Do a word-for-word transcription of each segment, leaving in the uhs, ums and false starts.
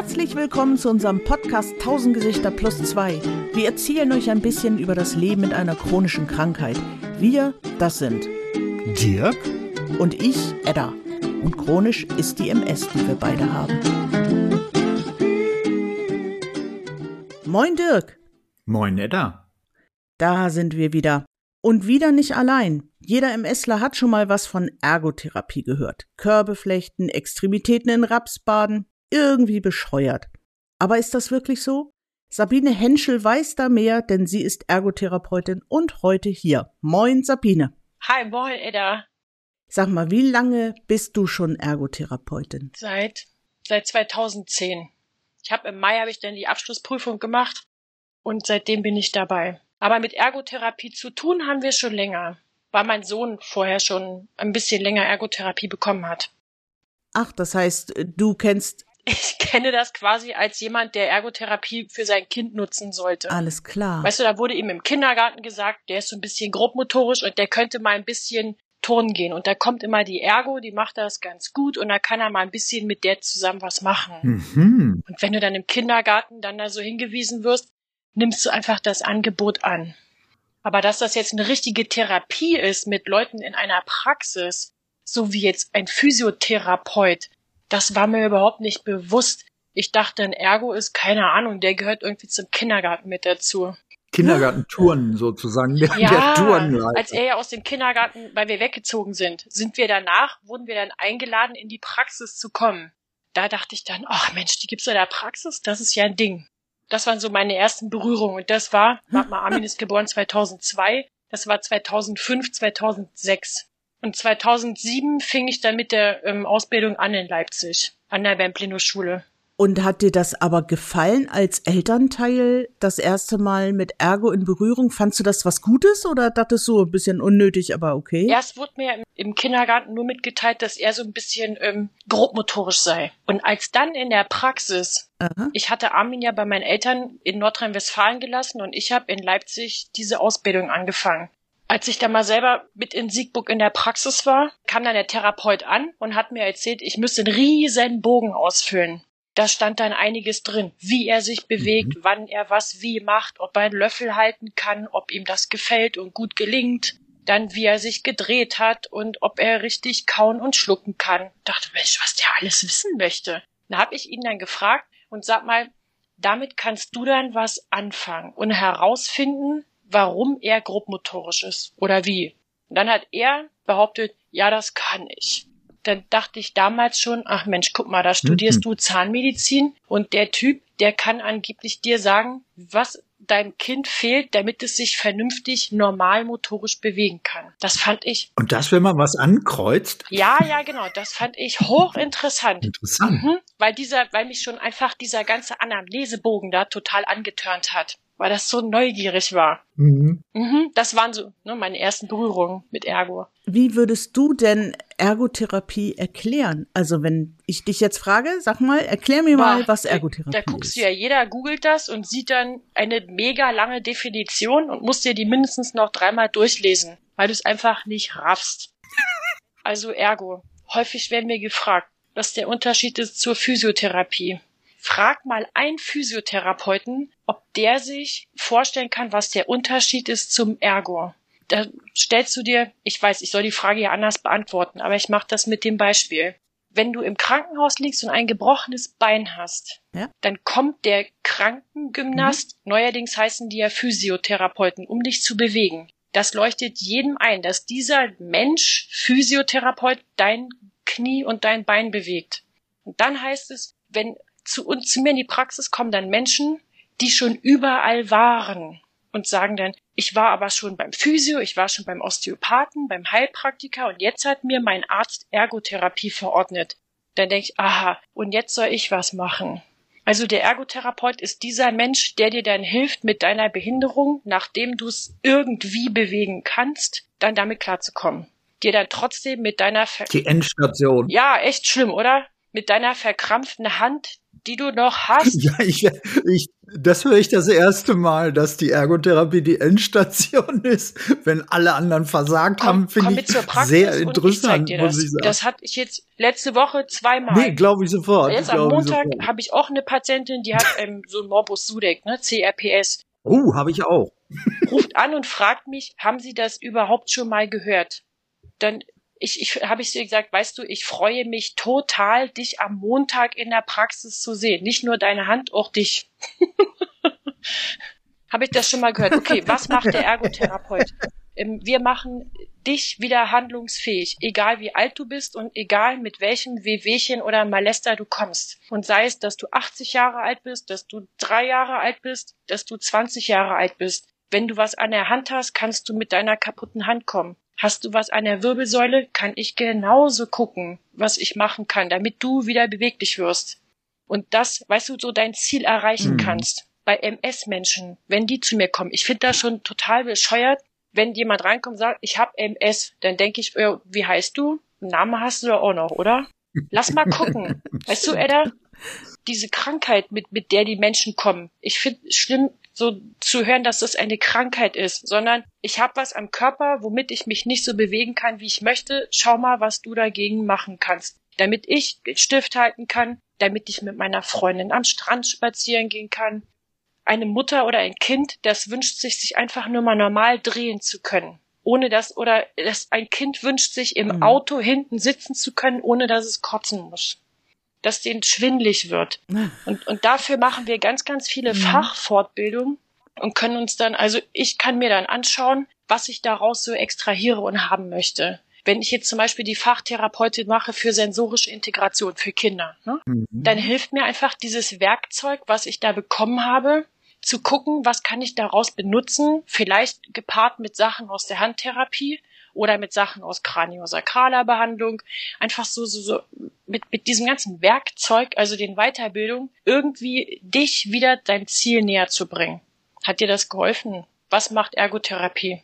Herzlich willkommen zu unserem Podcast tausend Gesichter plus zwei. Wir erzählen euch ein bisschen über das Leben mit einer chronischen Krankheit. Wir, das sind Dirk und ich, Edda. Und chronisch ist die M S, die wir beide haben. Moin Dirk. Moin Edda. Da sind wir wieder. Und wieder nicht allein. Jeder MSler hat schon mal was von Ergotherapie gehört. Körbe flechten, Extremitäten in Raps baden. Irgendwie bescheuert. Aber ist das wirklich so? Sabine Henschel weiß da mehr, denn sie ist Ergotherapeutin und heute hier. Moin Sabine. Hi, moin Edda. Sag mal, wie lange bist du schon Ergotherapeutin? Seit seit zweitausendzehn. Ich habe im Mai habe ich dann die Abschlussprüfung gemacht und seitdem bin ich dabei. Aber mit Ergotherapie zu tun haben wir schon länger, weil mein Sohn vorher schon ein bisschen länger Ergotherapie bekommen hat. Ach, das heißt, du kennst... Ich kenne das quasi als jemand, der Ergotherapie für sein Kind nutzen sollte. Alles klar. Weißt du, da wurde ihm im Kindergarten gesagt, der ist so ein bisschen grobmotorisch und der könnte mal ein bisschen turnen gehen. Und da kommt immer die Ergo, die macht das ganz gut und da kann er mal ein bisschen mit der zusammen was machen. Mhm. Und wenn du dann im Kindergarten dann da so hingewiesen wirst, nimmst du einfach das Angebot an. Aber dass das jetzt eine richtige Therapie ist mit Leuten in einer Praxis, so wie jetzt ein Physiotherapeut, das war mir überhaupt nicht bewusst. Ich dachte, ein Ergo ist, keine Ahnung, der gehört irgendwie zum Kindergarten mit dazu. Kindergartenturnen sozusagen, der, Ja, der Turnleiter. als er ja aus dem Kindergarten, weil wir weggezogen sind, sind wir danach, wurden wir dann eingeladen, in die Praxis zu kommen. Da dachte ich dann, ach Mensch, die gibt's in der Praxis? Das ist ja ein Ding. Das waren so meine ersten Berührungen. Und das war, warte mal, Armin ist geboren zweitausendzwei, das war zweitausendfünf, zweitausendsechs. Und zweitausendsieben fing ich dann mit der ähm, Ausbildung an in Leipzig, an der Wemplino-Schule. Und hat dir das aber gefallen als Elternteil, das erste Mal mit Ergo in Berührung? Fandst du das was Gutes oder dachtest du so ein bisschen unnötig, aber okay? Erst wurde mir im, im Kindergarten nur mitgeteilt, dass er so ein bisschen ähm, grobmotorisch sei. Und als dann in der Praxis, Aha. Ich hatte Armin ja bei meinen Eltern in Nordrhein-Westfalen gelassen und ich habe in Leipzig diese Ausbildung angefangen. Als ich da mal selber mit in Siegburg in der Praxis war, kam dann der Therapeut an und hat mir erzählt, ich müsste einen riesen Bogen ausfüllen. Da stand dann einiges drin, wie er sich bewegt, mhm. wann er was wie macht, ob er einen Löffel halten kann, ob ihm das gefällt und gut gelingt, dann wie er sich gedreht hat und ob er richtig kauen und schlucken kann. Ich dachte, Mensch, was der alles wissen möchte. Da habe ich ihn dann gefragt und sag mal, damit kannst du dann was anfangen und herausfinden, warum er grobmotorisch ist oder wie. Und dann hat er behauptet, ja, das kann ich. Dann dachte ich damals schon, ach Mensch, guck mal, da studierst mhm. du Zahnmedizin und der Typ, der kann angeblich dir sagen, was deinem Kind fehlt, damit es sich vernünftig normal motorisch bewegen kann. Das fand ich... Und das, wenn man was ankreuzt? Ja, ja, genau, das fand ich hochinteressant. Interessant. Mhm, weil dieser, weil mich schon einfach dieser ganze Anamnesebogen da total angetörnt hat. Weil das so neugierig war. Mhm. Mhm, das waren so ne, meine ersten Berührungen mit Ergo. Wie würdest du denn Ergotherapie erklären? Also wenn ich dich jetzt frage, sag mal, erklär mir Boah, mal, was Ergotherapie da, da guckst ist. du ja, jeder googelt das und sieht dann eine mega lange Definition und musst dir die mindestens noch dreimal durchlesen, weil du es einfach nicht raffst. Also Ergo. Häufig werden wir gefragt, was der Unterschied ist zur Physiotherapie. Frag mal einen Physiotherapeuten, ob der sich vorstellen kann, was der Unterschied ist zum Ergo. Da stellst du dir, ich weiß, ich soll die Frage ja anders beantworten, aber ich mache das mit dem Beispiel. Wenn du im Krankenhaus liegst und ein gebrochenes Bein hast, ja? dann kommt der Krankengymnast, mhm. neuerdings heißen die ja Physiotherapeuten, um dich zu bewegen. Das leuchtet jedem ein, dass dieser Mensch, Physiotherapeut, dein Knie und dein Bein bewegt. Und dann heißt es, wenn zu uns, zu mir in die Praxis kommen dann Menschen, die schon überall waren und sagen dann, ich war aber schon beim Physio, ich war schon beim Osteopathen, beim Heilpraktiker und jetzt hat mir mein Arzt Ergotherapie verordnet. Dann denke ich, aha, und jetzt soll ich was machen. Also der Ergotherapeut ist dieser Mensch, der dir dann hilft, mit deiner Behinderung, nachdem du es irgendwie bewegen kannst, dann damit klarzukommen. Dir dann trotzdem mit deiner... Ver- die Endstation. Ja, echt schlimm, oder? Mit deiner verkrampften Hand die du noch hast. Ja, ich, ich, das höre ich das erste Mal, dass die Ergotherapie die Endstation ist. Wenn alle anderen versagt Komm, haben, komm finde mit ich zur Praxis sehr und ich zeig interessant, dir muss das. ich sagen. Das hatte ich jetzt letzte Woche zweimal. Nee, glaube ich sofort. Jetzt am glaube ich Montag sofort. habe ich auch eine Patientin, die hat ähm, so ein Morbus Sudeck, ne, C R P S. Oh, habe ich auch. Ruft an und fragt mich, haben Sie das überhaupt schon mal gehört? Dann ich, ich habe ich dir gesagt, weißt du, ich freue mich total, dich am Montag in der Praxis zu sehen. Nicht nur deine Hand, auch dich. Habe ich das schon mal gehört? Okay, was macht der Ergotherapeut? Ähm, wir machen dich wieder handlungsfähig, egal wie alt du bist und egal mit welchem Wehwehchen oder Malester du kommst. Und sei es, dass du achtzig Jahre alt bist, dass du drei Jahre alt bist, dass du zwanzig Jahre alt bist. Wenn du was an der Hand hast, kannst du mit deiner kaputten Hand kommen. Hast du was an der Wirbelsäule, kann ich genauso gucken, was ich machen kann, damit du wieder beweglich wirst. Und das, weißt du, so dein Ziel erreichen Mhm. kannst. Bei M S-Menschen, wenn die zu mir kommen, ich finde das schon total bescheuert, wenn jemand reinkommt und sagt, ich habe M S, dann denke ich, äh, wie heißt du? Einen Namen hast du doch auch noch, oder? Lass mal gucken. Weißt du, Edda, diese Krankheit, mit, mit der die Menschen kommen, ich finde es schlimm, so zu hören, dass das eine Krankheit ist, sondern ich habe was am Körper, womit ich mich nicht so bewegen kann, wie ich möchte. Schau mal, was du dagegen machen kannst. Damit ich den Stift halten kann, damit ich mit meiner Freundin am Strand spazieren gehen kann. Eine Mutter oder ein Kind, das wünscht sich, sich einfach nur mal normal drehen zu können. Ohne das, oder das, ein Kind wünscht sich, im Mhm. Auto hinten sitzen zu können, ohne dass es kotzen muss. Dass denen schwindlig wird. Und, und dafür machen wir ganz, ganz viele Mhm. Fachfortbildungen und können uns dann, also ich kann mir dann anschauen, was ich daraus so extrahiere und haben möchte. Wenn ich jetzt zum Beispiel die Fachtherapeutin mache für sensorische Integration für Kinder, ne, Mhm. dann hilft mir einfach dieses Werkzeug, was ich da bekommen habe, zu gucken, was kann ich daraus benutzen, vielleicht gepaart mit Sachen aus der Handtherapie oder mit Sachen aus kraniosakraler Behandlung, einfach so, so, so mit, mit diesem ganzen Werkzeug, also den Weiterbildung, irgendwie dich wieder deinem Ziel näher zu bringen. Hat dir das geholfen? Was macht Ergotherapie?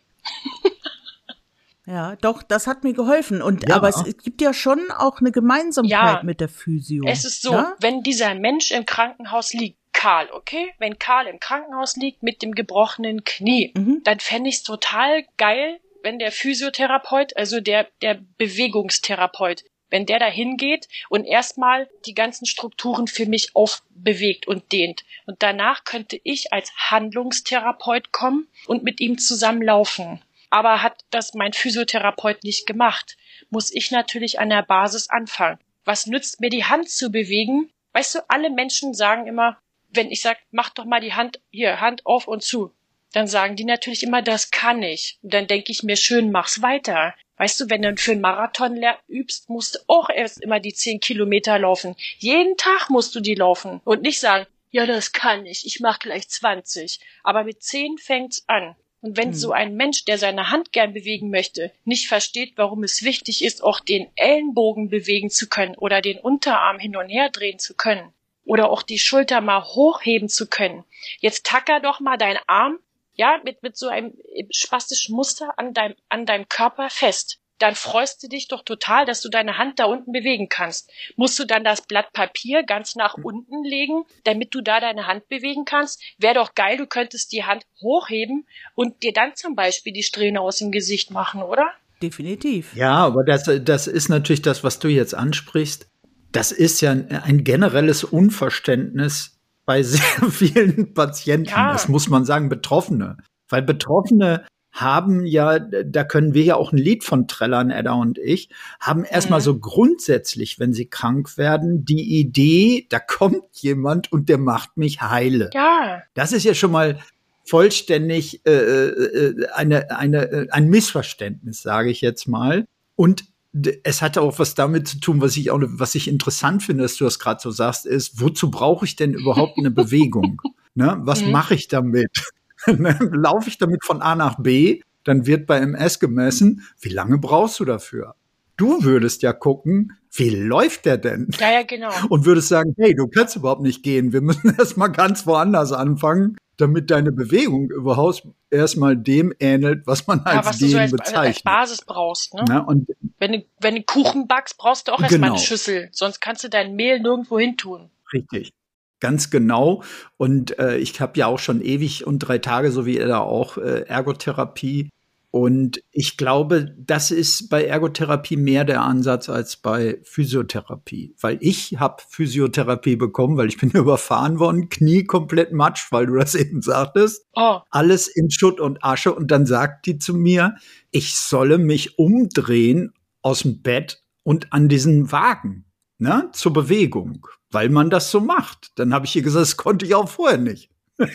Ja, doch, das hat mir geholfen. Und Ja. aber es gibt ja schon auch eine Gemeinsamkeit Ja. mit der Physio. Es ist so, ne? wenn dieser Mensch im Krankenhaus liegt, Karl, okay? Wenn Karl im Krankenhaus liegt mit dem gebrochenen Knie, Mhm. dann fände ich es total geil, wenn der Physiotherapeut, also der, der Bewegungstherapeut, wenn der da hingeht und erstmal die ganzen Strukturen für mich aufbewegt und dehnt. Und danach könnte ich als Handlungstherapeut kommen und mit ihm zusammenlaufen. Aber hat das mein Physiotherapeut nicht gemacht, muss ich natürlich an der Basis anfangen. Was nützt mir die Hand zu bewegen? Weißt du, alle Menschen sagen immer, wenn ich sage, mach doch mal die Hand, hier, Hand auf und zu, dann sagen die natürlich immer, das kann ich. Und dann denke ich mir, schön, mach's weiter. Weißt du, wenn du für einen Marathon ler- übst, musst du auch erst immer die zehn Kilometer laufen. Jeden Tag musst du die laufen und nicht sagen, ja, das kann ich, ich mach gleich zwanzig. Aber mit zehn fängt's an. Und wenn Hm. so ein Mensch, der seine Hand gern bewegen möchte, nicht versteht, warum es wichtig ist, auch den Ellenbogen bewegen zu können oder den Unterarm hin und her drehen zu können oder auch die Schulter mal hochheben zu können. Jetzt tacker doch mal deinen Arm, ja, mit, mit so einem spastischen Muster an deinem, an deinem Körper fest. Dann freust du dich doch total, dass du deine Hand da unten bewegen kannst. Musst du dann das Blatt Papier ganz nach unten legen, damit du da deine Hand bewegen kannst? Wäre doch geil, du könntest die Hand hochheben und dir dann zum Beispiel die Strähne aus dem Gesicht machen, oder? Definitiv. Ja, aber das, das ist natürlich das, was du jetzt ansprichst. Das ist ja ein, ein generelles Unverständnis bei sehr vielen Patienten. Ja. Das muss man sagen, Betroffene. Weil Betroffene haben ja, da können wir ja auch ein Lied von trällern, Edda und ich, haben erstmal Mhm. so grundsätzlich, wenn sie krank werden, die Idee, da kommt jemand und der macht mich heile. Ja, Das ist ja schon mal vollständig äh, äh, eine, eine, äh, ein Missverständnis, sage ich jetzt mal. Und d- es hatte auch was damit zu tun, was ich auch, was ich interessant finde, dass du das gerade so sagst, ist, wozu brauche ich denn überhaupt eine Bewegung? Ne? Was Mhm. mache ich damit? Ne? Laufe ich damit von A nach B? Dann wird bei M S gemessen, wie lange brauchst du dafür? Du würdest ja gucken, wie läuft der denn? ja, ja, genau. Und würdest sagen, hey, du kannst überhaupt nicht gehen. Wir müssen erstmal ganz woanders anfangen, damit deine Bewegung überhaupt erstmal dem ähnelt, was man Ja, als was du so Gehen als, als bezeichnet. Basis brauchst, ne? Na, und Wenn du, wenn du Kuchen backst, brauchst du auch erstmal Genau. eine Schüssel, sonst kannst du dein Mehl nirgendwo hin tun. richtig. ganz genau. Und äh, ich habe ja auch schon ewig und drei Tage, so wie er da auch, äh, Ergotherapie. Und ich glaube, das ist bei Ergotherapie mehr der Ansatz als bei Physiotherapie. Weil ich habe Physiotherapie bekommen, weil ich bin überfahren worden, Knie komplett matsch, weil du das eben sagtest. Oh. Alles in Schutt und Asche. Und dann sagt die zu mir, ich solle mich umdrehen aus dem Bett und an diesen Wagen, ne, zur Bewegung, weil man das so macht. Dann habe ich ihr gesagt, das konnte ich auch vorher nicht.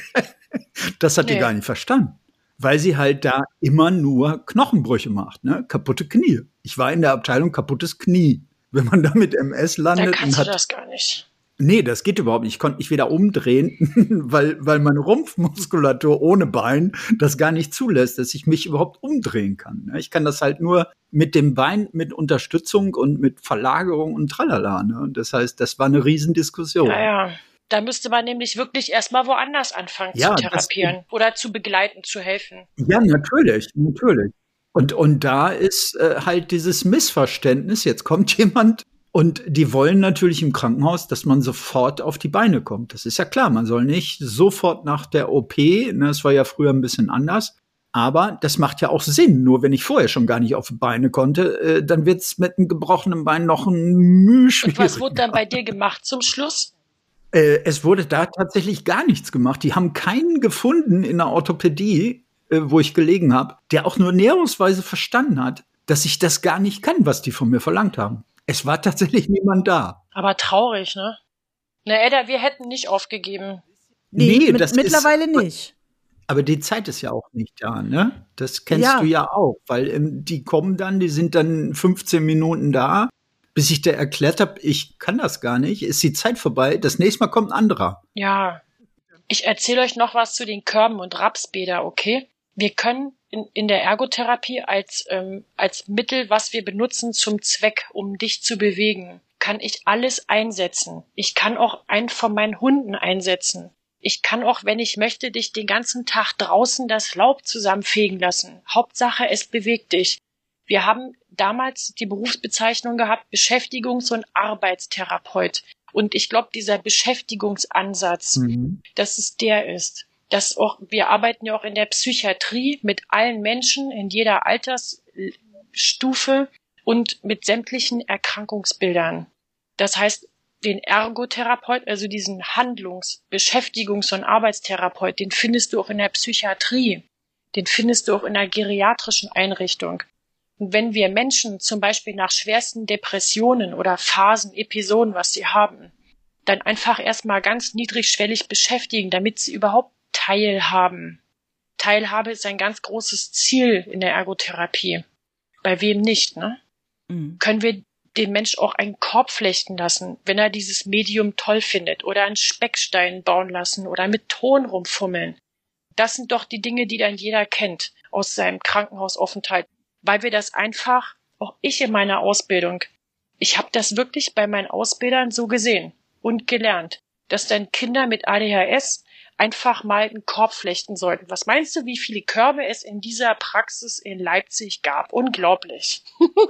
Das hat Nee. die gar nicht verstanden. Weil sie halt da immer nur Knochenbrüche macht, ne? Kaputte Knie. Ich war in der Abteilung kaputtes Knie. Wenn man da mit M S landet Dann und kannst du hat, das gar nicht. nee, das geht überhaupt nicht. Ich konnte mich wieder umdrehen, weil, weil meine Rumpfmuskulatur ohne Bein das gar nicht zulässt, dass ich mich überhaupt umdrehen kann. ne? Ich kann das halt nur mit dem Bein, mit Unterstützung und mit Verlagerung und tralala, ne? Und das heißt, das war eine Riesendiskussion. Naja, da müsste man nämlich wirklich erstmal woanders anfangen Ja, zu das- therapieren oder zu begleiten, zu helfen. Ja, natürlich, natürlich. Und, und da ist äh, halt dieses Missverständnis, jetzt kommt jemand und die wollen natürlich im Krankenhaus, dass man sofort auf die Beine kommt. Das ist ja klar, man soll nicht sofort nach der O P, ne, das war ja früher ein bisschen anders, aber das macht ja auch Sinn. Nur wenn ich vorher schon gar nicht auf die Beine konnte, äh, dann wird's mit einem gebrochenen Bein noch ein Mühe Und schwieriger. was wurde dann bei dir gemacht zum Schluss? Äh, es wurde da tatsächlich gar nichts gemacht. Die haben keinen gefunden in der Orthopädie, äh, wo ich gelegen habe, der auch nur näherungsweise verstanden hat, dass ich das gar nicht kann, was die von mir verlangt haben. Es war tatsächlich niemand da. Aber traurig, ne? Na, Edda, wir hätten nicht aufgegeben. Nee, Nee, mit, das ist- mittlerweile nicht. Aber die Zeit ist ja auch nicht da, ne? Das kennst Ja. du ja auch, weil ähm, die kommen dann, die sind dann fünfzehn Minuten da, bis ich da erklärt habe, ich kann das gar nicht, ist die Zeit vorbei, das nächste Mal kommt ein anderer. Ja. Ich erzähle euch noch was zu den Körben und Rapsbäder, okay? Wir können in, in der Ergotherapie als, ähm, als Mittel, was wir benutzen zum Zweck, um dich zu bewegen, kann ich alles einsetzen. Ich kann auch einen von meinen Hunden einsetzen. Ich kann auch, wenn ich möchte, dich den ganzen Tag draußen das Laub zusammenfegen lassen. Hauptsache, es bewegt dich. Wir haben damals die Berufsbezeichnung gehabt, Beschäftigungs- und Arbeitstherapeut. Und ich glaube, dieser Beschäftigungsansatz, Mhm. dass es der ist. Dass auch, wir arbeiten ja auch in der Psychiatrie mit allen Menschen in jeder Altersstufe und mit sämtlichen Erkrankungsbildern. Das heißt, den Ergotherapeut, also diesen Handlungs-, Beschäftigungs- und Arbeitstherapeut, den findest du auch in der Psychiatrie. Den findest du auch in der geriatrischen Einrichtung. Und wenn wir Menschen zum Beispiel nach schwersten Depressionen oder Phasen, Episoden, was sie haben, dann einfach erstmal ganz niedrigschwellig beschäftigen, damit sie überhaupt teilhaben. Teilhabe ist ein ganz großes Ziel in der Ergotherapie. Bei wem nicht, ne? Mhm. Können wir den Mensch auch einen Korb flechten lassen, wenn er dieses Medium toll findet, oder einen Speckstein bauen lassen oder mit Ton rumfummeln. Das sind doch die Dinge, die dann jeder kennt aus seinem Krankenhausaufenthalt, weil wir das einfach, auch ich in meiner Ausbildung, ich habe das wirklich bei meinen Ausbildern so gesehen und gelernt, dass dann Kinder mit A D H S einfach mal einen Korb flechten sollten. Was meinst du, wie viele Körbe es in dieser Praxis in Leipzig gab? Unglaublich.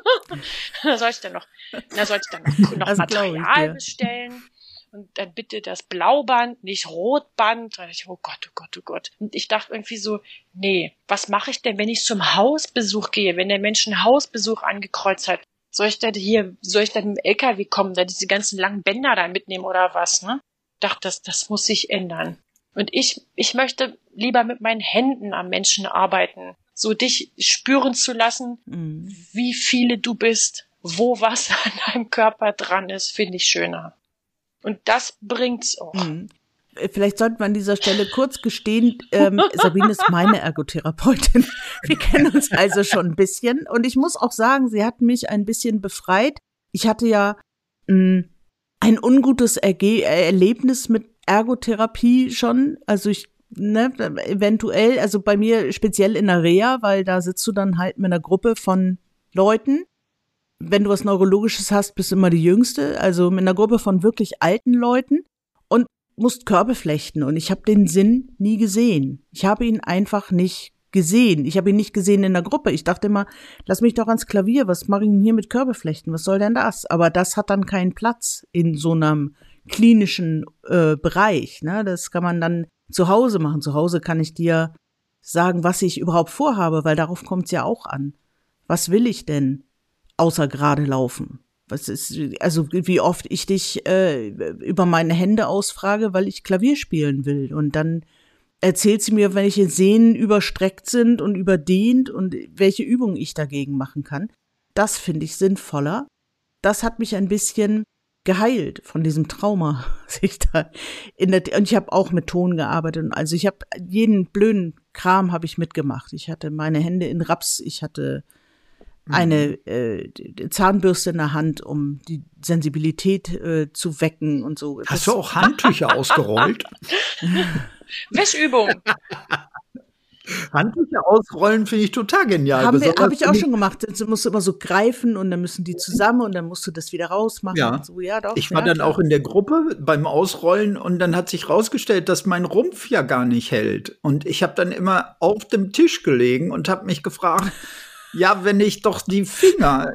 Da soll ich dann noch, da soll ich dann noch, noch Das glaub ich Material dir. bestellen. Und dann bitte das Blauband, nicht Rotband. Da dachte ich, oh Gott, oh Gott, oh Gott. Und ich dachte irgendwie so, nee, was mache ich denn, wenn ich zum Hausbesuch gehe, wenn der Mensch einen Hausbesuch angekreuzt hat? Soll ich dann hier, soll ich dann mit dem L K W kommen, da diese ganzen langen Bänder da mitnehmen oder was, ne? Ich dachte, das, das muss sich ändern. Und ich, ich möchte lieber mit meinen Händen am Menschen arbeiten, so dich spüren zu lassen, Mhm. wie viele du bist, wo was an deinem Körper dran ist, finde ich schöner. Und das bringt's auch. Mhm. Vielleicht sollten wir an dieser Stelle kurz gestehen, ähm, Sabine ist meine Ergotherapeutin. Wir kennen uns also schon ein bisschen. Und ich muss auch sagen, sie hat mich ein bisschen befreit. Ich hatte ja mh, ein ungutes Erge- Erlebnis mit Ergotherapie schon. Also ich, ne, eventuell, also bei mir speziell in der Reha, weil da sitzt du dann halt mit einer Gruppe von Leuten. Wenn du was Neurologisches hast, bist du immer die Jüngste. Also mit einer Gruppe von wirklich alten Leuten. Und musst Körbe flechten und ich habe den Sinn nie gesehen. Ich habe ihn einfach nicht gesehen. Ich habe ihn nicht gesehen in der Gruppe. Ich dachte immer, lass mich doch ans Klavier, was mache ich denn hier mit Körbe flechten? Was soll denn das? Aber das hat dann keinen Platz in so einem klinischen äh, Bereich. Ne? Das kann man dann zu Hause machen. Zu Hause kann ich dir sagen, was ich überhaupt vorhabe, weil darauf kommt es ja auch an. Was will ich denn außer gerade laufen? Was ist, also wie oft ich dich äh, über meine Hände ausfrage, weil ich Klavier spielen will. Und dann erzählt sie mir, welche Sehnen überstreckt sind und überdehnt und welche Übungen ich dagegen machen kann. Das finde ich sinnvoller. Das hat mich ein bisschen geheilt von diesem Trauma. Sich da in der, und ich habe auch mit Ton gearbeitet. Also ich habe jeden blöden Kram habe ich mitgemacht. Ich hatte meine Hände in Raps, ich hatte eine äh, Zahnbürste in der Hand, um die Sensibilität äh, zu wecken und so. Hast das du auch Handtücher ausgerollt? Wischübung. Handtücher ausrollen finde ich total genial. Habe hab ich auch schon gemacht. Du musst immer so greifen und dann müssen die zusammen und dann musst du das wieder rausmachen. Ja, und so. Ja doch. Ich war ja, dann klar. auch in der Gruppe beim Ausrollen und dann hat sich rausgestellt, dass mein Rumpf ja gar nicht hält. Und ich habe dann immer auf dem Tisch gelegen und habe mich gefragt, ja, wenn ich doch die Finger,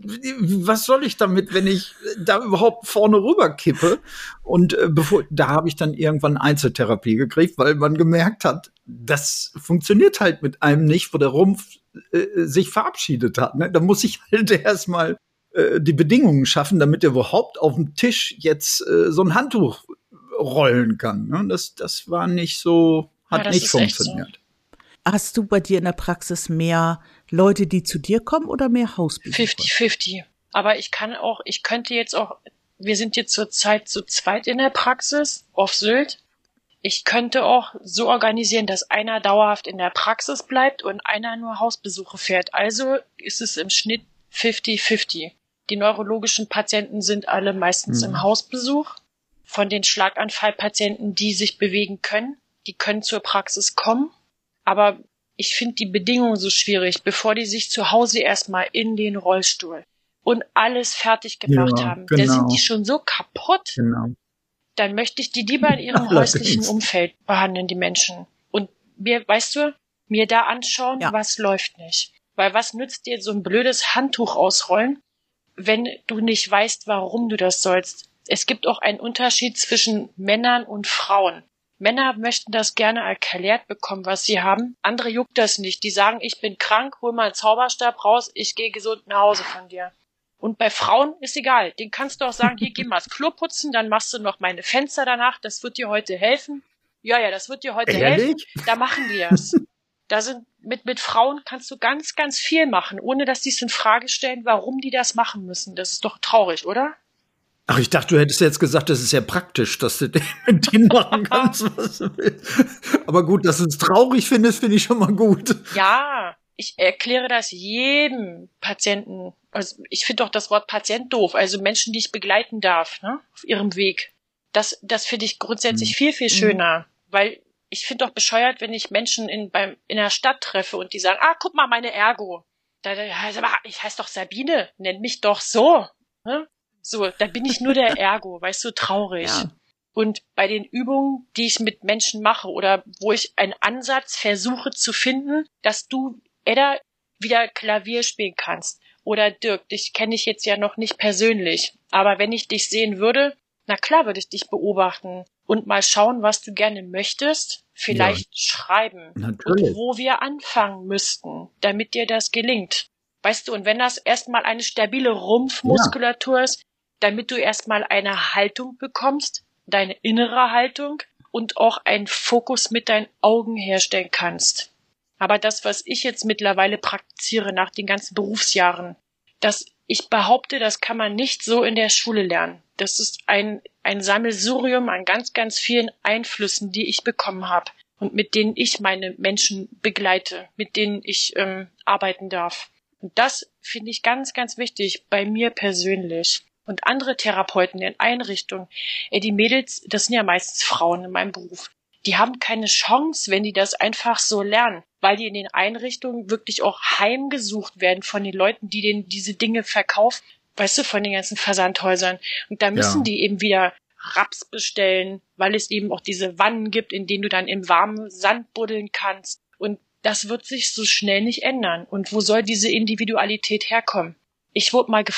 was soll ich damit, wenn ich da überhaupt vorne rüber kippe? Und äh, bevor, da habe ich dann irgendwann Einzeltherapie gekriegt, weil man gemerkt hat, das funktioniert halt mit einem nicht, wo der Rumpf äh, sich verabschiedet hat. Ne? Da muss ich halt erstmal äh, die Bedingungen schaffen, damit er überhaupt auf dem Tisch jetzt äh, so ein Handtuch rollen kann. Ne? Das, das war nicht so, hat ja, nicht funktioniert. Hast du bei dir in der Praxis mehr Leute, die zu dir kommen oder mehr Hausbesucher? fünfzig fünfzig. Aber ich kann auch, ich könnte jetzt auch, wir sind jetzt zurzeit zu zweit in der Praxis auf Sylt. Ich könnte auch so organisieren, dass einer dauerhaft in der Praxis bleibt und einer nur Hausbesuche fährt. Also ist es im Schnitt fünfzig fünfzig. Die neurologischen Patienten sind alle meistens mhm. im Hausbesuch. Von den Schlaganfallpatienten, die sich bewegen können, die können zur Praxis kommen. Aber ich finde die Bedingungen so schwierig, bevor die sich zu Hause erstmal in den Rollstuhl und alles fertig gemacht ja, haben. Genau. Da sind die schon so kaputt. Genau. Dann möchte ich die lieber in ihrem Allerdings. häuslichen Umfeld behandeln, die Menschen. Und mir, weißt du, mir da anschauen, ja. was läuft nicht. Weil was nützt dir so ein blödes Handtuch ausrollen, wenn du nicht weißt, warum du das sollst? Es gibt auch einen Unterschied zwischen Männern und Frauen. Männer möchten das gerne erklärt bekommen, was sie haben. Andere juckt das nicht. Die sagen, ich bin krank, hol mal einen Zauberstab raus, ich gehe gesund nach Hause von dir. Und bei Frauen ist egal. Den kannst du auch sagen, hier, geh mal das Klo putzen, dann machst du noch meine Fenster danach, das wird dir heute helfen. Ja, ja, das wird dir heute Ehrlich? helfen. Da machen die das. Da sind, mit, mit Frauen kannst du ganz, ganz viel machen, ohne dass die es in Frage stellen, warum die das machen müssen. Das ist doch traurig, oder? Ach, ich dachte, du hättest jetzt gesagt, das ist ja praktisch, dass du mit denen machen kannst, was du willst. Aber gut, dass du es traurig findest, finde ich schon mal gut. Ja, ich erkläre das jedem Patienten. Also ich finde doch das Wort Patient doof. Also Menschen, die ich begleiten darf, ne, auf ihrem Weg. Das, das finde ich grundsätzlich mhm. viel, viel schöner. Mhm. Weil ich finde doch bescheuert, wenn ich Menschen in, beim, in der Stadt treffe und die sagen, ah, guck mal, meine Ergo. Da, da, aber ich heiße doch Sabine, nenn mich doch so. Ne? So, da bin ich nur der Ergo, weißt du, traurig. Ja. Und bei den Übungen, die ich mit Menschen mache oder wo ich einen Ansatz versuche zu finden, dass du, Edda, wieder Klavier spielen kannst. Oder Dirk, dich kenne ich jetzt ja noch nicht persönlich. Aber wenn ich dich sehen würde, na klar würde ich dich beobachten und mal schauen, was du gerne möchtest. Vielleicht ja. schreiben. Natürlich. Und wo wir anfangen müssten, damit dir das gelingt. Weißt du, und wenn das erstmal eine stabile Rumpfmuskulatur ja. ist, damit du erstmal eine Haltung bekommst, deine innere Haltung und auch einen Fokus mit deinen Augen herstellen kannst. Aber das, was ich jetzt mittlerweile praktiziere nach den ganzen Berufsjahren, das, ich behaupte, das kann man nicht so in der Schule lernen. Das ist ein, ein Sammelsurium an ganz, ganz vielen Einflüssen, die ich bekommen habe und mit denen ich meine Menschen begleite, mit denen ich ähm, arbeiten darf. Und das finde ich ganz, ganz wichtig bei mir persönlich. Und andere Therapeuten in Einrichtungen, die Mädels, das sind ja meistens Frauen in meinem Beruf, die haben keine Chance, wenn die das einfach so lernen, weil die in den Einrichtungen wirklich auch heimgesucht werden von den Leuten, die denen diese Dinge verkaufen, weißt du, von den ganzen Versandhäusern. Und da müssen ja. die eben wieder Raps bestellen, weil es eben auch diese Wannen gibt, in denen du dann im warmen Sand buddeln kannst. Und das wird sich so schnell nicht ändern. Und wo soll diese Individualität herkommen? Ich wurde mal gefragt,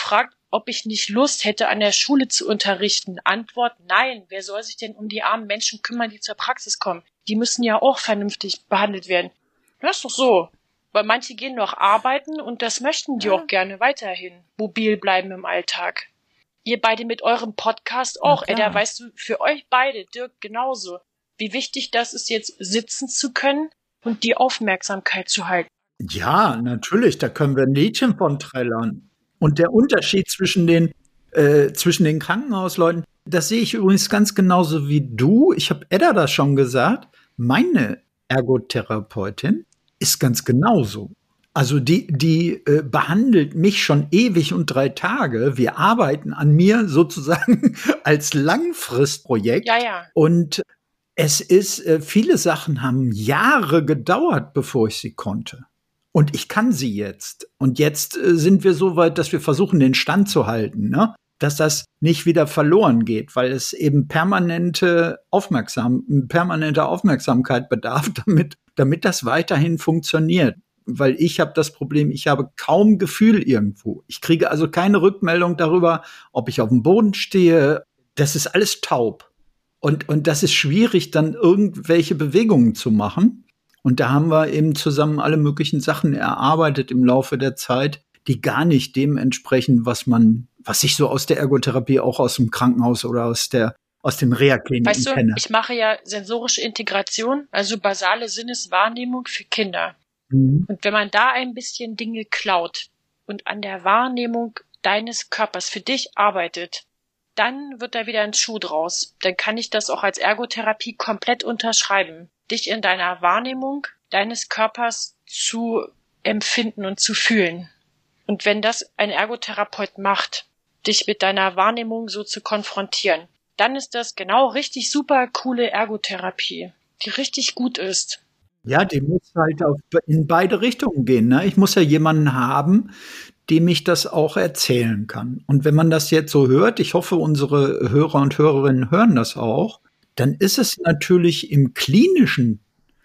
ob ich nicht Lust hätte, an der Schule zu unterrichten. Antwort, nein. Wer soll sich denn um die armen Menschen kümmern, die zur Praxis kommen? Die müssen ja auch vernünftig behandelt werden. Das ist doch so. Weil manche gehen noch arbeiten und das möchten die ja auch gerne weiterhin mobil bleiben im Alltag. Ihr beide mit eurem Podcast auch. Edda, weißt du, für euch beide, Dirk, genauso. Wie wichtig das ist, jetzt sitzen zu können und die Aufmerksamkeit zu halten. Ja, natürlich, da können wir ein Liedchen von trällern. Und der Unterschied zwischen den, äh, zwischen den Krankenhausleuten, das sehe ich übrigens ganz genauso wie du. Ich habe Edda das schon gesagt. Meine Ergotherapeutin ist ganz genauso. Also die, die äh, behandelt mich schon ewig und drei Tage. Wir arbeiten an mir sozusagen als Langfristprojekt. Ja, ja. Und es ist, äh, viele Sachen haben Jahre gedauert, bevor ich sie konnte. Und ich kann sie jetzt. Und jetzt äh, sind wir so weit, dass wir versuchen, den Stand zu halten, ne? Dass das nicht wieder verloren geht, weil es eben permanente Aufmerksam, permanente Aufmerksamkeit bedarf, damit, damit das weiterhin funktioniert. Weil ich habe das Problem, ich habe kaum Gefühl irgendwo. Ich kriege also keine Rückmeldung darüber, ob ich auf dem Boden stehe. Das ist alles taub. Und, und das ist schwierig, dann irgendwelche Bewegungen zu machen. Und da haben wir eben zusammen alle möglichen Sachen erarbeitet im Laufe der Zeit, die gar nicht dem entsprechen, was man, was ich so aus der Ergotherapie, auch aus dem Krankenhaus oder aus der, aus den Reha-Kliniken weißt du, kenne. Ich mache ja sensorische Integration, also basale Sinneswahrnehmung für Kinder. Mhm. Und wenn man da ein bisschen Dinge klaut und an der Wahrnehmung deines Körpers für dich arbeitet, dann wird da wieder ein Schuh draus. Dann kann ich das auch als Ergotherapie komplett unterschreiben. Dich in deiner Wahrnehmung deines Körpers zu empfinden und zu fühlen. Und wenn das ein Ergotherapeut macht, dich mit deiner Wahrnehmung so zu konfrontieren, dann ist das genau richtig super coole Ergotherapie, die richtig gut ist. Ja, die muss halt auf, in beide Richtungen gehen, ne? Ich muss ja jemanden haben, dem ich das auch erzählen kann. Und wenn man das jetzt so hört, ich hoffe, unsere Hörer und Hörerinnen hören das auch, dann ist es natürlich im klinischen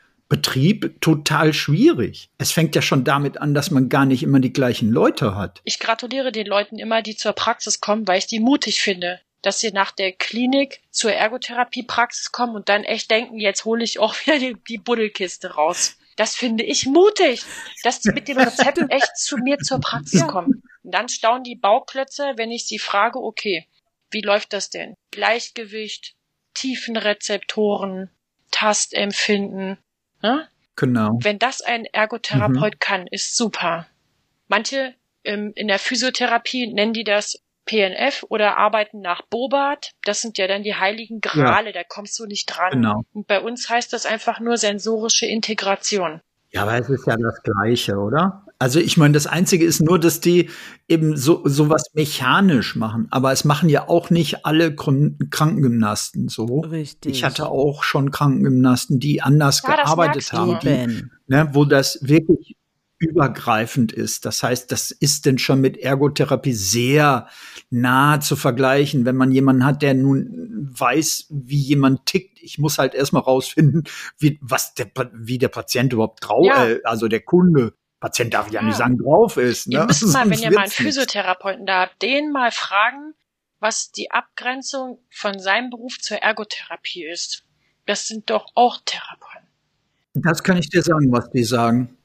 Betrieb total schwierig. Es fängt ja schon damit an, dass man gar nicht immer die gleichen Leute hat. Ich gratuliere den Leuten immer, die zur Praxis kommen, weil ich die mutig finde, dass sie nach der Klinik zur Ergotherapie-Praxis kommen und dann echt denken, jetzt hole ich auch wieder die, die Buddelkiste raus. Das finde ich mutig, dass die mit dem Rezept echt zu mir zur Praxis kommen. Und dann staunen die Bauklötze, wenn ich sie frage, okay, wie läuft das denn? Gleichgewicht, Tiefenrezeptoren, Tastempfinden. Ne? Genau. Wenn das ein Ergotherapeut Mhm. kann, ist super. Manche ähm, in der Physiotherapie nennen die das P N F oder arbeiten nach Bobat. Das sind ja dann die heiligen Grale, da kommst du nicht dran. Genau. Und bei uns heißt das einfach nur sensorische Integration. Ja, aber es ist ja das Gleiche, oder? Also ich meine, das Einzige ist nur, dass die eben so sowas mechanisch machen. Aber es machen ja auch nicht alle Kr- Krankengymnasten so. Richtig. Ich hatte auch schon Krankengymnasten, die anders Ja, das gearbeitet merkst du. haben, die, Eben. ne, wo das wirklich übergreifend ist. Das heißt, das ist denn schon mit Ergotherapie sehr nah zu vergleichen, wenn man jemanden hat, der nun weiß, wie jemand tickt. Ich muss halt erstmal rausfinden, wie, was der, wie der Patient überhaupt drauf, Ja. äh, also der Kunde, Patient darf ja, Ja. nicht sagen, drauf ist. Ne? Ihr müsst mal, wenn Sonst ihr mal einen wird's nichts. Physiotherapeuten da habt, den mal fragen, was die Abgrenzung von seinem Beruf zur Ergotherapie ist. Das sind doch auch Therapeuten. Das kann ich dir sagen, was die sagen.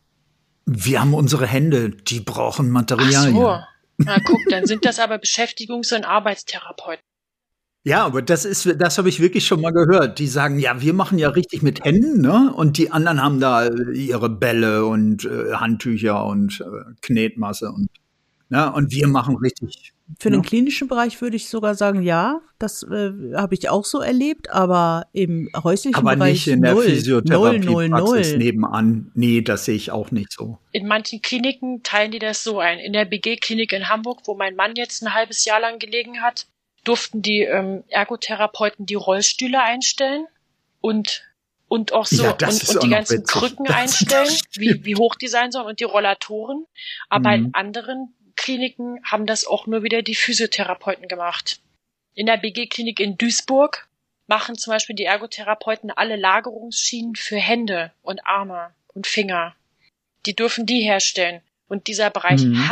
Wir haben unsere Hände, die brauchen Ach Materialien. so. Na guck, dann sind das aber Beschäftigungs- und Arbeitstherapeuten. Ja, aber das ist, das habe ich wirklich schon mal gehört. Die sagen, ja, wir machen ja richtig mit Händen, ne? Und die anderen haben da ihre Bälle und äh, Handtücher und äh, Knetmasse und, ne? Und wir machen richtig. Für den Ja. klinischen Bereich würde ich sogar sagen, ja, das äh, habe ich auch so erlebt, aber im häuslichen Aber Bereich nicht in der null, null, null, Physiotherapie-Praxis null. nebenan. Nee, das sehe ich auch nicht so. In manchen Kliniken teilen die das so ein. In der B G-Klinik in Hamburg, wo mein Mann jetzt ein halbes Jahr lang gelegen hat, durften die ähm, Ergotherapeuten die Rollstühle einstellen und und auch so Ja, das und, ist und auch die noch ganzen witzig. Krücken Das- einstellen, das wie, wie hoch die sein sollen und die Rollatoren. Aber Mhm. in anderen Kliniken haben das auch nur wieder die Physiotherapeuten gemacht. In der B G-Klinik in Duisburg machen zum Beispiel die Ergotherapeuten alle Lagerungsschienen für Hände und Arme und Finger. Die dürfen die herstellen. Und dieser Bereich Mhm. Hand,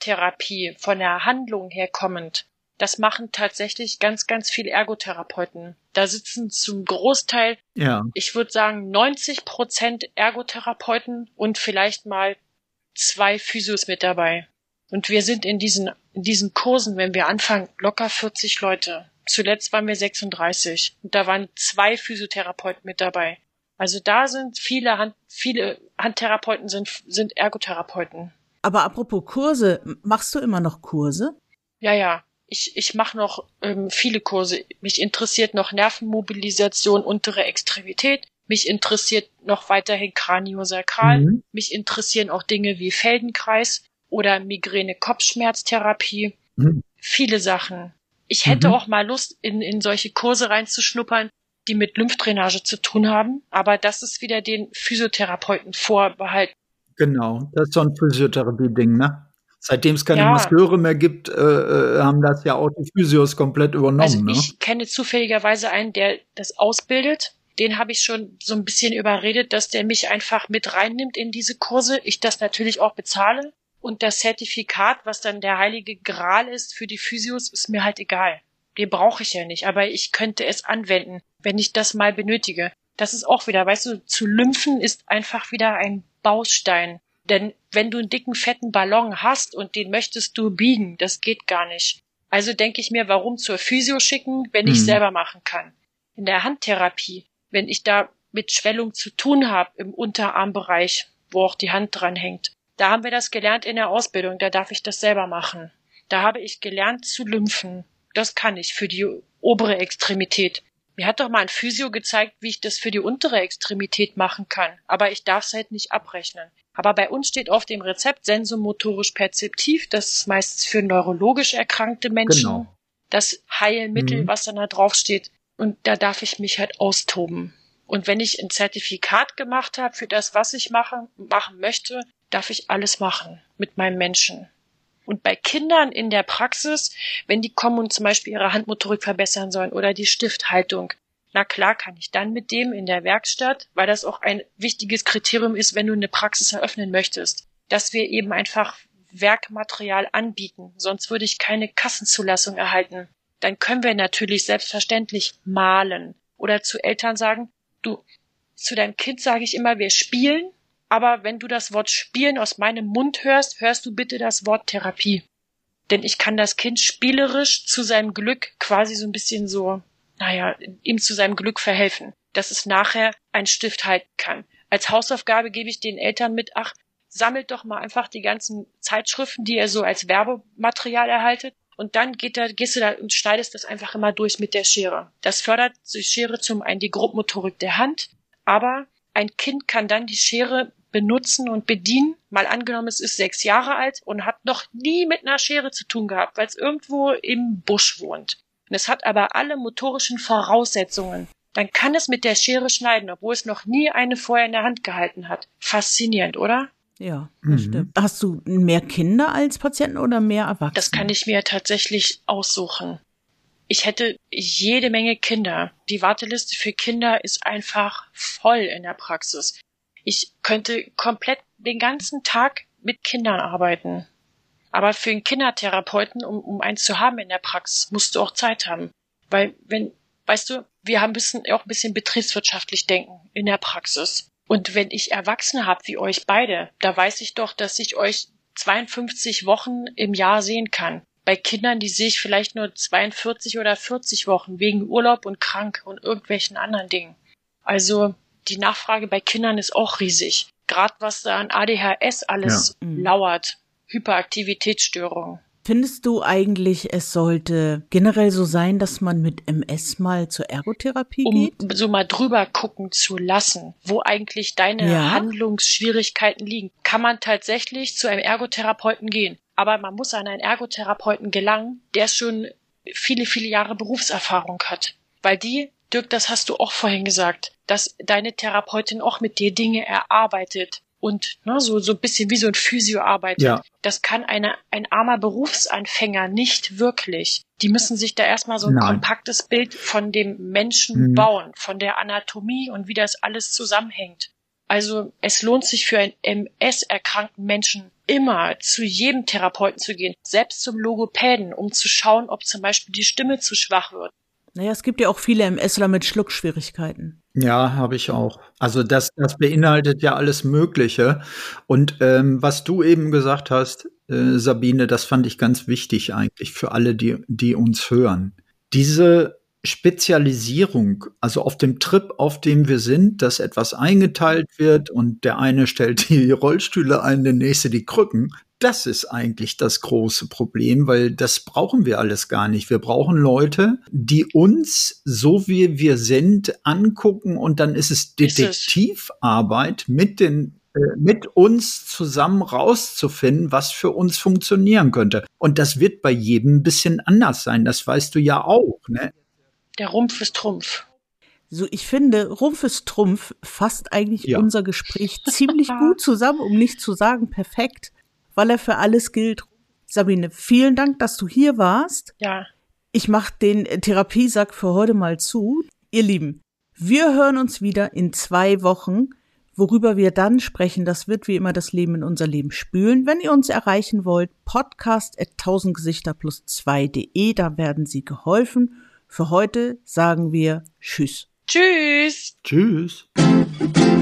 Handtherapie von der Handlung her kommend, das machen tatsächlich ganz, ganz viele Ergotherapeuten. Da sitzen zum Großteil, ja. ich würde sagen, neunzig Prozent Ergotherapeuten und vielleicht mal zwei Physios mit dabei. Und wir sind in diesen, in diesen Kursen, wenn wir anfangen, locker vierzig Leute. Zuletzt waren wir sechsunddreißig. Und da waren zwei Physiotherapeuten mit dabei. Also da sind viele Hand, viele Handtherapeuten sind, sind Ergotherapeuten. Aber apropos Kurse, machst du immer noch Kurse? Ja, ja. Ich, ich mache noch ähm, viele Kurse. Mich interessiert noch Nervenmobilisation, untere Extremität. Mich interessiert noch weiterhin Kraniosakral. Mhm. Mich interessieren auch Dinge wie Feldenkreis oder Migräne-Kopfschmerztherapie. Mhm. Viele Sachen. Ich hätte Mhm. auch mal Lust, in, in solche Kurse reinzuschnuppern, die mit Lymphdrainage zu tun haben. Aber das ist wieder den Physiotherapeuten vorbehalten. Genau, das ist so ein Physiotherapie-Ding, ne? Seitdem es keine Ja. Masseure mehr gibt, äh, äh, haben das ja auch die Physios komplett übernommen. Also Ne? ich kenne zufälligerweise einen, der das ausbildet. Den habe ich schon so ein bisschen überredet, dass der mich einfach mit reinnimmt in diese Kurse. Ich das natürlich auch bezahle. Und das Zertifikat, was dann der heilige Gral ist für die Physios, ist mir halt egal. Den brauche ich ja nicht, aber ich könnte es anwenden, wenn ich das mal benötige. Das ist auch wieder, weißt du, zu lymphen ist einfach wieder ein Baustein. Denn wenn du einen dicken, fetten Ballon hast und den möchtest du biegen, das geht gar nicht. Also denke ich mir, warum zur Physio schicken, wenn ich Mhm. selber machen kann. In der Handtherapie, wenn ich da mit Schwellung zu tun habe im Unterarmbereich, wo auch die Hand dran hängt, da haben wir das gelernt in der Ausbildung, da darf ich das selber machen. Da habe ich gelernt zu lymphen. Das kann ich für die obere Extremität. Mir hat doch mal ein Physio gezeigt, wie ich das für die untere Extremität machen kann. Aber ich darf es halt nicht abrechnen. Aber bei uns steht auf dem Rezept sensomotorisch perzeptiv. Das ist meistens für neurologisch erkrankte Menschen. Genau. Das Heilmittel, Mhm. was dann da drauf steht. Und da darf ich mich halt austoben. Und wenn ich ein Zertifikat gemacht habe für das, was ich mache, machen möchte, darf ich alles machen mit meinem Menschen. Und bei Kindern in der Praxis, wenn die kommen und zum Beispiel ihre Handmotorik verbessern sollen oder die Stifthaltung, na klar kann ich dann mit dem in der Werkstatt, weil das auch ein wichtiges Kriterium ist, wenn du eine Praxis eröffnen möchtest, dass wir eben einfach Werkmaterial anbieten, sonst würde ich keine Kassenzulassung erhalten. Dann können wir natürlich selbstverständlich malen oder zu Eltern sagen, du, zu deinem Kind sage ich immer, wir spielen, aber wenn du das Wort Spielen aus meinem Mund hörst, hörst du bitte das Wort Therapie. Denn ich kann das Kind spielerisch zu seinem Glück quasi so ein bisschen so, naja, ihm zu seinem Glück verhelfen, dass es nachher einen Stift halten kann. Als Hausaufgabe gebe ich den Eltern mit, ach, sammelt doch mal einfach die ganzen Zeitschriften, die ihr so als Werbematerial erhaltet, und dann geht da, gehst du da und schneidest das einfach immer durch mit der Schere. Das fördert die Schere zum einen die Grobmotorik der Hand, aber ein Kind kann dann die Schere benutzen und bedienen. Mal angenommen, es ist sechs Jahre alt und hat noch nie mit einer Schere zu tun gehabt, weil es irgendwo im Busch wohnt. Und es hat aber alle motorischen Voraussetzungen. Dann kann es mit der Schere schneiden, obwohl es noch nie eine vorher in der Hand gehalten hat. Faszinierend, oder? Ja, Mhm. das stimmt. Hast du mehr Kinder als Patienten oder mehr Erwachsene? Das kann ich mir tatsächlich aussuchen. Ich hätte jede Menge Kinder. Die Warteliste für Kinder ist einfach voll in der Praxis. Ich könnte komplett den ganzen Tag mit Kindern arbeiten. Aber für einen Kindertherapeuten, um, um eins zu haben in der Praxis, musst du auch Zeit haben. Weil, wenn, weißt du, wir haben ein bisschen, auch ein bisschen betriebswirtschaftlich denken in der Praxis. Und wenn ich Erwachsene habe, wie euch beide, da weiß ich doch, dass ich euch zweiundfünfzig Wochen im Jahr sehen kann. Bei Kindern, die sehe ich vielleicht nur zweiundvierzig oder vierzig Wochen wegen Urlaub und krank und irgendwelchen anderen Dingen. Also die Nachfrage bei Kindern ist auch riesig. Gerade was da an A D H S alles Ja. Mhm. lauert. Hyperaktivitätsstörungen. Findest du eigentlich, es sollte generell so sein, dass man mit M S mal zur Ergotherapie Um geht? so mal drüber gucken zu lassen, wo eigentlich deine Ja. Handlungsschwierigkeiten liegen, kann man tatsächlich zu einem Ergotherapeuten gehen. Aber man muss an einen Ergotherapeuten gelangen, der schon viele, viele Jahre Berufserfahrung hat. Weil die, Dirk, das hast du auch vorhin gesagt, dass deine Therapeutin auch mit dir Dinge erarbeitet und ne, so so ein bisschen wie so ein Physio arbeitet. Ja. Das kann eine ein armer Berufsanfänger nicht wirklich. Die müssen sich da erstmal so ein Nein. kompaktes Bild von dem Menschen Mhm. bauen, von der Anatomie und wie das alles zusammenhängt. Also es lohnt sich für einen M S-erkrankten Menschen immer zu jedem Therapeuten zu gehen, selbst zum Logopäden, um zu schauen, ob zum Beispiel die Stimme zu schwach wird. Naja, es gibt ja auch viele MSler mit Schluckschwierigkeiten. Ja, habe ich auch. Also das, das beinhaltet ja alles Mögliche. Und ähm, was du eben gesagt hast, äh, Sabine, das fand ich ganz wichtig eigentlich für alle, die, die uns hören. Diese Spezialisierung, also auf dem Trip, auf dem wir sind, dass etwas eingeteilt wird und der eine stellt die Rollstühle ein, der nächste die Krücken. Das ist eigentlich das große Problem, weil das brauchen wir alles gar nicht. Wir brauchen Leute, die uns, so wie wir sind, angucken und dann ist es Detektivarbeit mit den äh, mit uns zusammen rauszufinden, was für uns funktionieren könnte. Und das wird bei jedem ein bisschen anders sein. Das weißt du ja auch, ne? Der Rumpf ist Trumpf. So, ich finde, Rumpf ist Trumpf fasst eigentlich Ja. unser Gespräch ziemlich gut zusammen, um nicht zu sagen perfekt, weil er für alles gilt. Sabine, vielen Dank, dass du hier warst. Ja. Ich mache den Therapiesack für heute mal zu. Ihr Lieben, wir hören uns wieder in zwei Wochen. Worüber wir dann sprechen, das wird wie immer das Leben in unser Leben spülen. Wenn ihr uns erreichen wollt, podcast at tausendgesichter plus zwei punkt de, da werden Sie geholfen. Für heute sagen wir Tschüss. Tschüss. Tschüss.